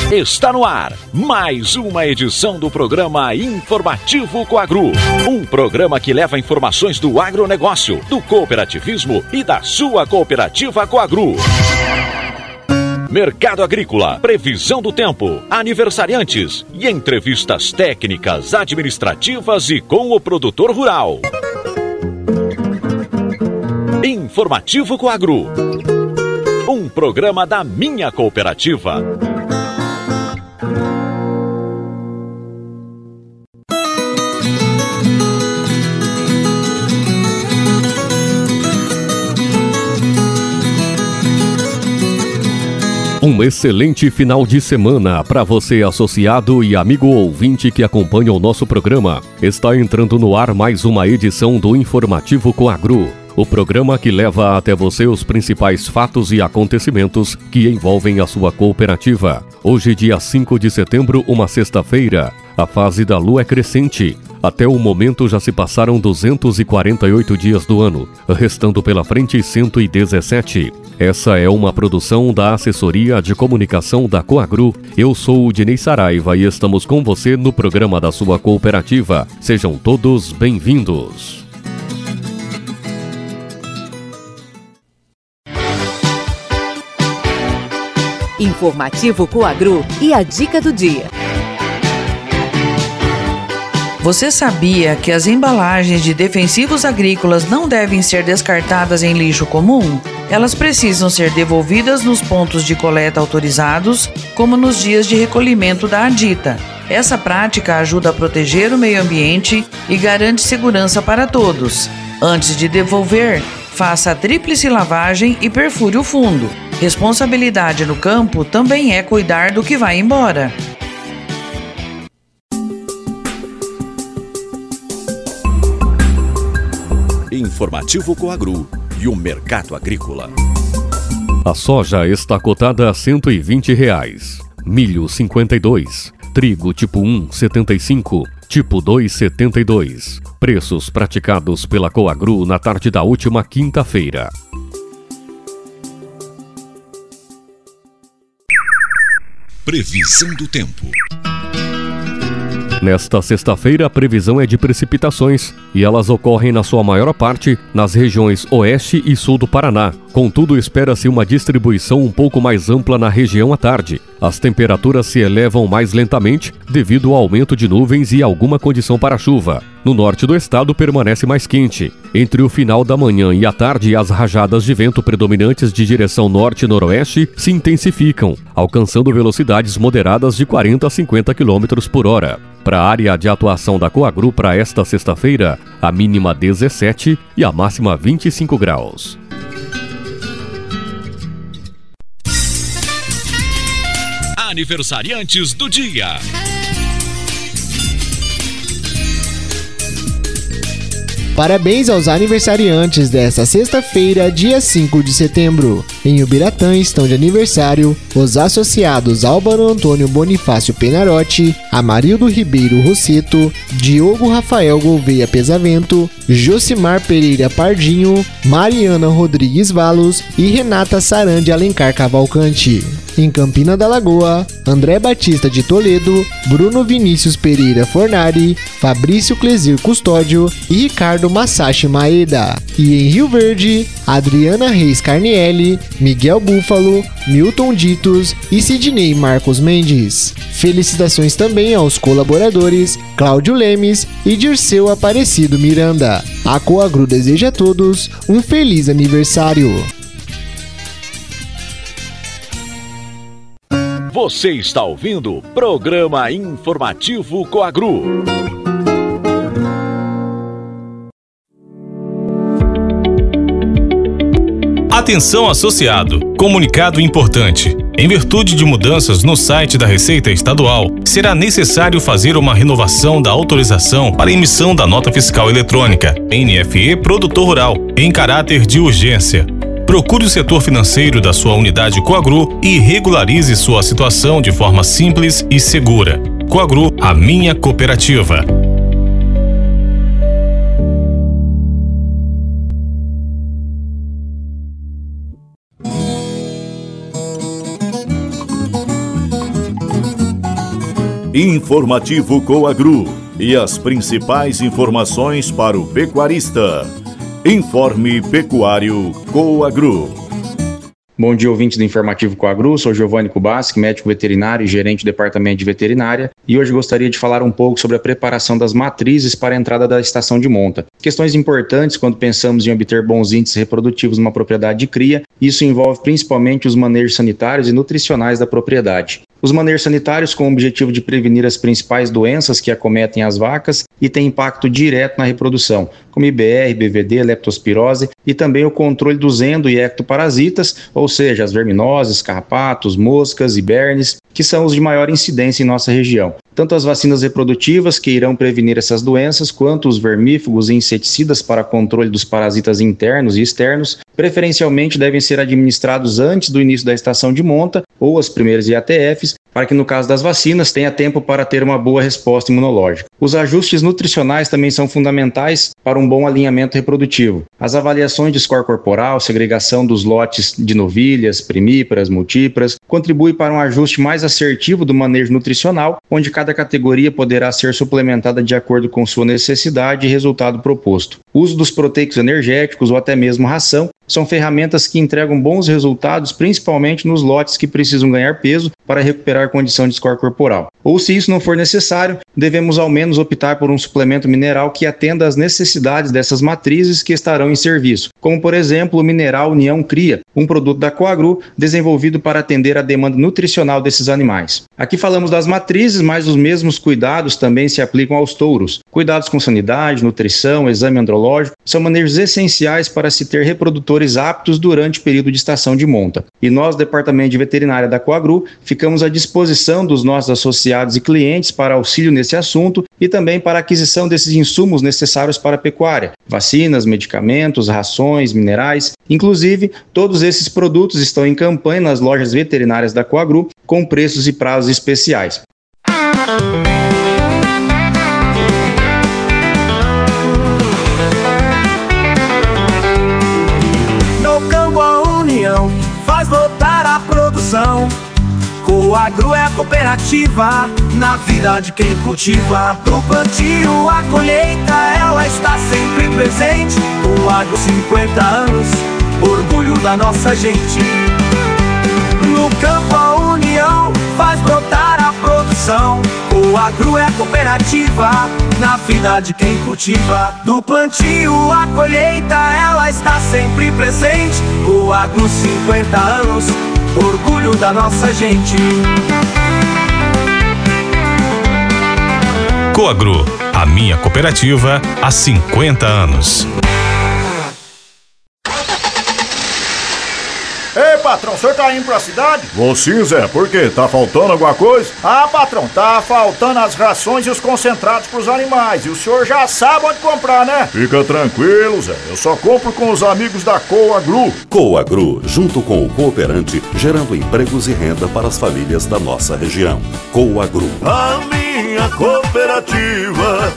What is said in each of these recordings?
Está no ar mais uma edição do programa Informativo Coagro. Um programa que leva informações do agronegócio, do cooperativismo e da sua cooperativa Coagro. Mercado agrícola, previsão do tempo, aniversariantes e entrevistas técnicas, administrativas e com o produtor rural. Informativo Coagro. Um programa da minha cooperativa. Um excelente final de semana para você, associado e amigo ouvinte que acompanha o nosso programa. Está entrando no ar mais uma edição do Informativo Coagro, o programa que leva até você os principais fatos e acontecimentos que envolvem a sua cooperativa. Hoje, dia 5 de setembro, uma sexta-feira, a fase da lua é crescente. Até o momento já se passaram 248 dias do ano, restando pela frente 117. Essa é uma produção da Assessoria de Comunicação da Coagro. Eu sou o Dinei Saraiva e estamos com você no programa da sua cooperativa. Sejam todos bem-vindos. Informativo Coagro e a dica do dia. Você sabia que as embalagens de defensivos agrícolas não devem ser descartadas em lixo comum? Elas precisam ser devolvidas nos pontos de coleta autorizados, como nos dias de recolhimento da ADITA. Essa prática ajuda a proteger o meio ambiente e garante segurança para todos. Antes de devolver, faça a tríplice lavagem e perfure o fundo. Responsabilidade no campo também é cuidar do que vai embora. Informativo Coagro e o mercado agrícola. A soja está cotada a R$ 120, milho 52, trigo tipo 1, 75, tipo 2, 72. Preços praticados pela Coagro na tarde da última quinta-feira. Previsão do tempo. Nesta sexta-feira, a previsão é de precipitações e elas ocorrem na sua maior parte nas regiões oeste e sul do Paraná. Contudo, espera-se uma distribuição um pouco mais ampla na região à tarde. As temperaturas se elevam mais lentamente devido ao aumento de nuvens e alguma condição para chuva. No norte do estado permanece mais quente. Entre o final da manhã e a tarde, as rajadas de vento predominantes de direção norte e noroeste se intensificam, alcançando velocidades moderadas de 40 a 50 km por hora. Para a área de atuação da Coagro para esta sexta-feira, a mínima 17 e a máxima 25 graus. Aniversariantes do dia. Parabéns aos aniversariantes desta sexta-feira, dia 5 de setembro. Em Ubiratã estão de aniversário os associados Álvaro Antônio Bonifácio Penarotti, Amarildo Ribeiro Rosseto, Diogo Rafael Gouveia Pesavento, Josimar Pereira Pardinho, Mariana Rodrigues Valos e Renata Sarandi Alencar Cavalcante. Em Campina da Lagoa, André Batista de Toledo, Bruno Vinícius Pereira Fornari, Fabrício Clesir Custódio e Ricardo Masashi Maeda. E em Rio Verde, Adriana Reis Carnielli, Miguel Búfalo, Milton Ditos e Sidney Marcos Mendes. Felicitações também aos colaboradores Cláudio Lemes e Dirceu Aparecido Miranda. A Coagro deseja a todos um feliz aniversário. Você está ouvindo o programa Informativo Coagro. Atenção, associado! Comunicado importante. Em virtude de mudanças no site da Receita Estadual, será necessário fazer uma renovação da autorização para emissão da nota fiscal eletrônica, NFE Produtor Rural, em caráter de urgência. Procure o setor financeiro da sua unidade Coagro e regularize sua situação de forma simples e segura. Coagro, a minha cooperativa. Informativo Coagru e as principais informações para o pecuarista. Informe Pecuário Coagru. Bom dia, ouvintes do Informativo Coagru, sou Giovanni Kubasky, médico veterinário e gerente do departamento de veterinária, e hoje gostaria de falar um pouco sobre a preparação das matrizes para a entrada da estação de monta. Questões importantes quando pensamos em obter bons índices reprodutivos numa propriedade de cria, isso envolve principalmente os manejos sanitários e nutricionais da propriedade. Os manejos sanitários com o objetivo de prevenir as principais doenças que acometem as vacas e têm impacto direto na reprodução, como IBR, BVD, leptospirose e também o controle dos endo- e ectoparasitas, ou seja, as verminoses, carrapatos, moscas e bernes, que são os de maior incidência em nossa região. Tanto as vacinas reprodutivas, que irão prevenir essas doenças, quanto os vermífugos e inseticidas para controle dos parasitas internos e externos, preferencialmente devem ser administrados antes do início da estação de monta ou as primeiras IATFs, para que no caso das vacinas tenha tempo para ter uma boa resposta imunológica. Os ajustes nutricionais também são fundamentais para um bom alinhamento reprodutivo. As avaliações de score corporal, segregação dos lotes de novilhas, primíparas, multíparas, contribui para um ajuste mais assertivo do manejo nutricional, onde cada categoria poderá ser suplementada de acordo com sua necessidade e resultado proposto. O uso dos proteicos energéticos ou até mesmo ração são ferramentas que entregam bons resultados, principalmente nos lotes que precisam ganhar peso para recuperar a condição de score corporal. Ou, se isso não for necessário, devemos ao menos optar por um suplemento mineral que atenda às necessidades dessas matrizes que estarão em serviço, como, por exemplo, o mineral União Cria, um produto da Coagru desenvolvido para atender à demanda nutricional desses animais. Aqui falamos das matrizes, mas os mesmos cuidados também se aplicam aos touros. Cuidados com sanidade, nutrição, exame andrológico são manejos essenciais para se ter reprodutores aptos durante o período de estação de monta. E nós, Departamento de Veterinária da Coagru, ficamos à disposição dos nossos associados e clientes para auxílio nesse assunto e também para a aquisição desses insumos necessários para a pecuária, vacinas, medicamentos, rações, minerais. Inclusive, todos esses produtos estão em campanha nas lojas veterinárias da Coagru com preços e prazos especiais. No campo a união faz voltar a produção. Coagru é a cooperativa na vida de quem cultiva. Do plantio à colheita ela está sempre presente. Coagru 50 anos, orgulho da nossa gente. No campo a união faz brotar a produção. Coagru é a cooperativa na vida de quem cultiva. Do plantio à colheita ela está sempre presente. Coagru 50 anos, orgulho da nossa gente. Coagru, a minha cooperativa há 50 anos. Ei, patrão, o senhor tá indo pra cidade? Vou sim, Zé. Por quê? Tá faltando alguma coisa? Ah, patrão, tá faltando as rações e os concentrados pros animais. E o senhor já sabe onde comprar, né? Fica tranquilo, Zé. Eu só compro com os amigos da Coagru. Coagru, junto com o cooperante, gerando empregos e renda para as famílias da nossa região. Coagru, a minha cooperativa.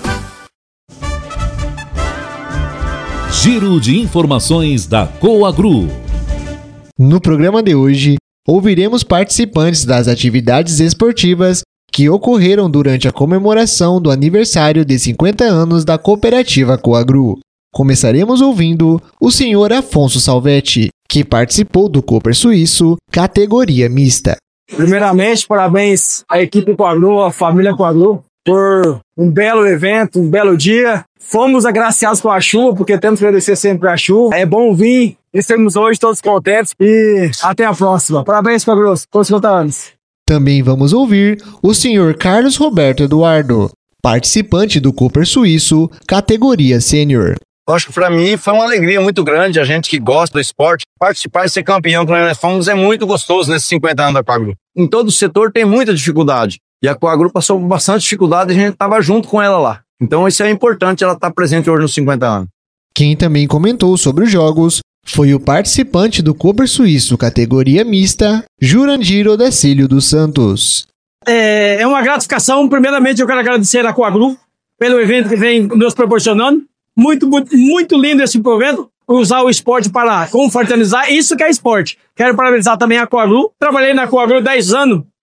Giro de informações da Coagru. No programa de hoje, ouviremos participantes das atividades esportivas que ocorreram durante a comemoração do aniversário de 50 anos da cooperativa Coagru. Começaremos ouvindo o senhor Afonso Salvetti, que participou do Cooper Suíço, categoria mista. Primeiramente, parabéns à equipe Coagru, à família Coagru, por um belo evento, um belo dia. Fomos agraciados com a chuva, porque temos que agradecer sempre a chuva. É bom vir, estamos hoje todos contentes e até a próxima. Parabéns, Coagru, por 50 anos. Também vamos ouvir o senhor Carlos Roberto Eduardo, participante do Cooper Suíço, categoria sênior. Acho que para mim foi uma alegria muito grande, a gente que gosta do esporte, participar e ser campeão que nós fomos é muito gostoso nesses 50 anos da Coagru. Em todo o setor tem muita dificuldade, e a Coagru passou por bastante dificuldade e a gente estava junto com ela lá. Então isso é importante, ela estar presente hoje nos 50 anos. Quem também comentou sobre os jogos foi o participante do Cooper Suíço, categoria mista, Jurandir Odacílio dos Santos. É uma gratificação. Primeiramente eu quero agradecer a Coagru pelo evento que vem nos proporcionando. Muito lindo esse evento, usar o esporte para confraternizar, isso que é esporte. Quero parabenizar também a Coagru. Trabalhei na Coagru 10 anos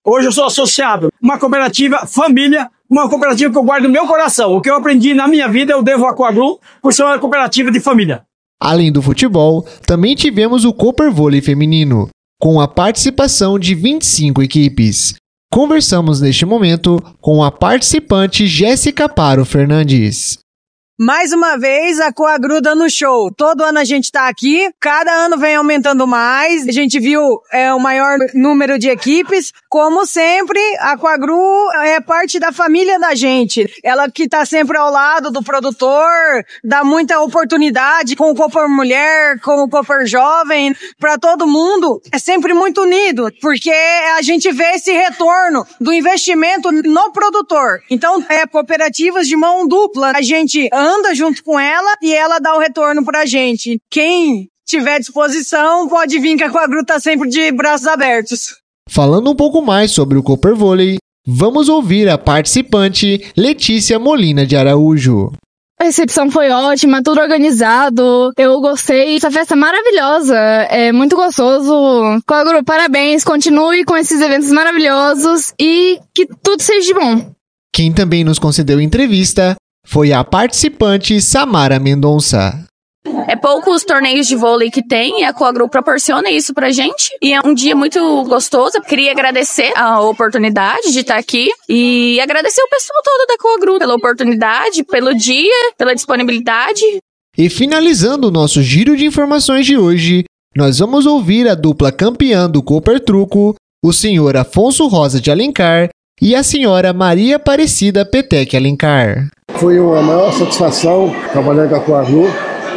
Hoje eu sou associado. Uma cooperativa família, uma cooperativa que eu guardo no meu coração. O que eu aprendi na minha vida eu devo à Coagru, por ser uma cooperativa de família. Além do futebol, também tivemos o Cooper Vôlei feminino, com a participação de 25 equipes. Conversamos neste momento com a participante Jéssica Paro Fernandes. Mais uma vez, a Coagru dando show. Todo ano a gente tá aqui, cada ano vem aumentando mais. A gente viu o maior número de equipes. Como sempre, a Coagru é parte da família da gente. Ela que tá sempre ao lado do produtor, dá muita oportunidade com o Cooper Mulher, com o Cooper Jovem, para todo mundo. É sempre muito unido, porque a gente vê esse retorno do investimento no produtor. Então, cooperativas de mão dupla. A gente anda junto com ela e ela dá o retorno pra gente. Quem tiver disposição pode vir, que a Coagru tá sempre de braços abertos. Falando um pouco mais sobre o Cooper Vôlei, vamos ouvir a participante Letícia Molina de Araújo. A recepção foi ótima, tudo organizado, eu gostei. Essa festa é maravilhosa, é muito gostoso. Coagru, parabéns, continue com esses eventos maravilhosos e que tudo seja de bom. Quem também nos concedeu entrevista foi a participante Samara Mendonça. É poucos torneios de vôlei que tem e a Coagru proporciona isso pra gente. E é um dia muito gostoso. Queria agradecer a oportunidade de estar aqui e agradecer o pessoal todo da Coagru pela oportunidade, pelo dia, pela disponibilidade. E finalizando o nosso giro de informações de hoje, nós vamos ouvir a dupla campeã do Cooper Truco, o senhor Afonso Rosa de Alencar e a senhora Maria Aparecida Petec Alencar. Foi uma maior satisfação trabalhar com a Coagru.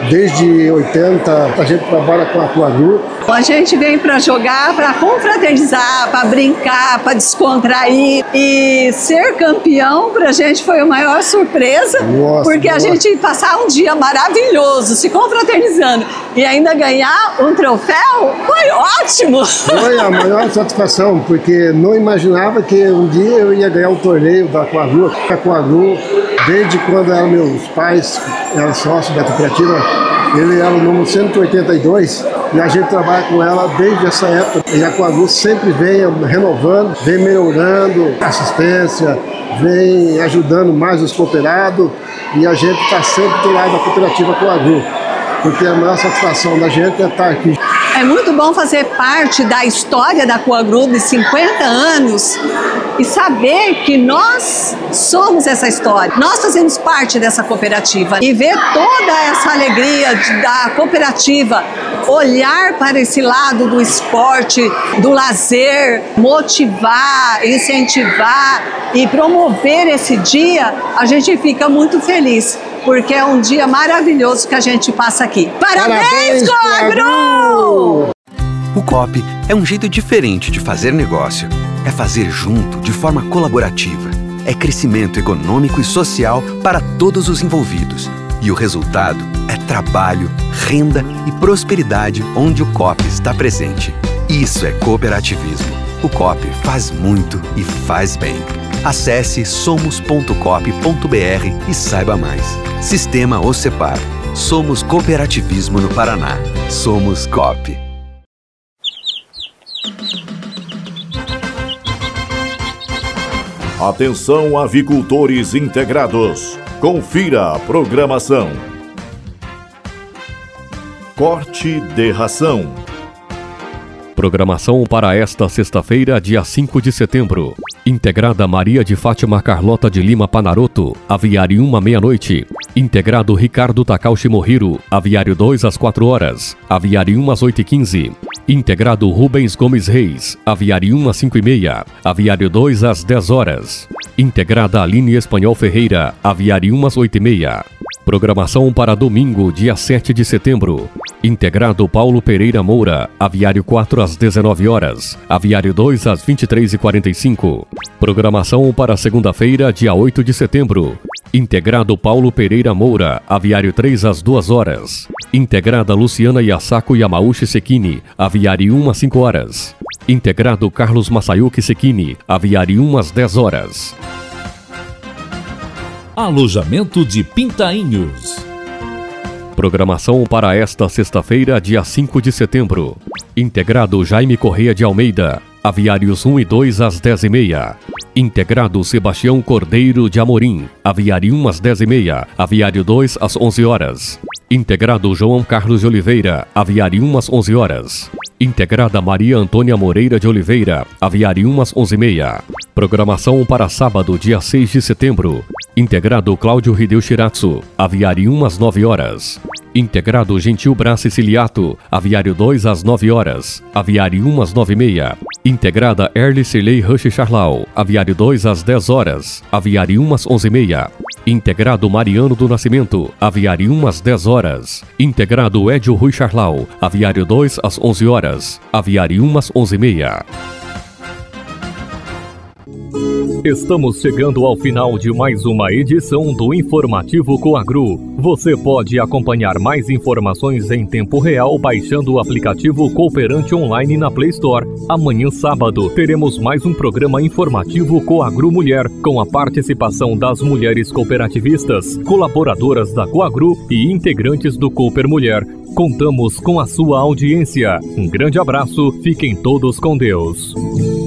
Desde 80, a gente trabalha com a Coagru. A gente vem para jogar, para confraternizar, para brincar, para descontrair. E ser campeão pra gente foi a maior surpresa. Porque a gente passar um dia maravilhoso, se confraternizando e ainda ganhar um troféu, foi ótimo. Foi a maior satisfação, porque não imaginava que um dia eu ia ganhar um torneio da Coagru. A Coagru, desde quando eram meus pais, eram sócios da cooperativa, ele era o número 182 e a gente trabalha com ela desde essa época. E a Coagru sempre vem renovando, vem melhorando a assistência, vem ajudando mais os cooperados e a gente está sempre do lado da cooperativa Coagru, porque a maior satisfação da gente é estar aqui. É muito bom fazer parte da história da Coagru de 50 anos e saber que nós somos essa história. Nós fazemos parte dessa cooperativa e ver toda essa alegria da cooperativa, olhar para esse lado do esporte, do lazer, motivar, incentivar e promover esse dia, a gente fica muito feliz. Porque é um dia maravilhoso que a gente passa aqui. Parabéns, Coagru! O Coop é um jeito diferente de fazer negócio. É fazer junto, de forma colaborativa. É crescimento econômico e social para todos os envolvidos. E o resultado é trabalho, renda e prosperidade onde o Coop está presente. Isso é cooperativismo. O Coop faz muito e faz bem. Acesse somos.coop.br e saiba mais. Sistema Ocepar. Somos cooperativismo no Paraná. Somos Coop. Atenção, avicultores integrados. Confira a programação. Corte de ração. Programação para esta sexta-feira, dia 5 de setembro. Integrada Maria de Fátima Carlota de Lima Panaroto, aviário 1 à meia-noite. Integrado Ricardo Takaushi Mohiro, aviário 2 às 4 horas. Aviário 1 às 8h15. Integrado Rubens Gomes Reis, aviário 1 às 5h30. Aviário 2 às 10 horas. Integrada Aline Espanhol Ferreira, aviário 1 às 8h30. Programação para domingo, dia 7 de setembro. Integrado Paulo Pereira Moura, aviário 4 às 19 horas. Aviário 2 às 23h45. Programação para segunda-feira, dia 8 de setembro. Integrado Paulo Pereira Moura, aviário 3 às 2 horas. Integrada Luciana Yasako Yamauchi Sekini, aviário 1 às 5 horas. Integrado Carlos Masayuki Sekini, aviário 1 às 10 horas. Alojamento de Pintainhos. Programação para esta sexta-feira, dia 5 de setembro. Integrado Jaime Correia de Almeida, aviários 1 e 2 às 10h30. Integrado Sebastião Cordeiro de Amorim, aviário 1 às 10h30, aviário 2 às 11 horas. Integrado João Carlos de Oliveira, aviário 1 às 11 horas. Integrada Maria Antônia Moreira de Oliveira, aviário 1 às 11h30. Programação para sábado, dia 6 de setembro. Integrado Cláudio Hideo Shiratsu, aviário 1 às 9 horas. Integrado Gentil Brás Siciliato, aviário 2 às 9 horas, aviário 1 às 9h30. Integrada Erle Cirlei Rush Charlau, aviário 2 às 10 horas, aviário 1 às 11h30. Integrado Mariano do Nascimento, aviário 1 às 10 horas. Integrado Edio Rui Charlau, aviário 2 às 11 horas, aviário 1 às 11h30. Estamos chegando ao final de mais uma edição do Informativo Coagru. Você pode acompanhar mais informações em tempo real baixando o aplicativo Cooperante Online na Play Store. Amanhã, sábado, teremos mais um programa informativo Coagru Mulher, com a participação das mulheres cooperativistas, colaboradoras da Coagru e integrantes do Cooper Mulher. Contamos com a sua audiência. Um grande abraço, fiquem todos com Deus.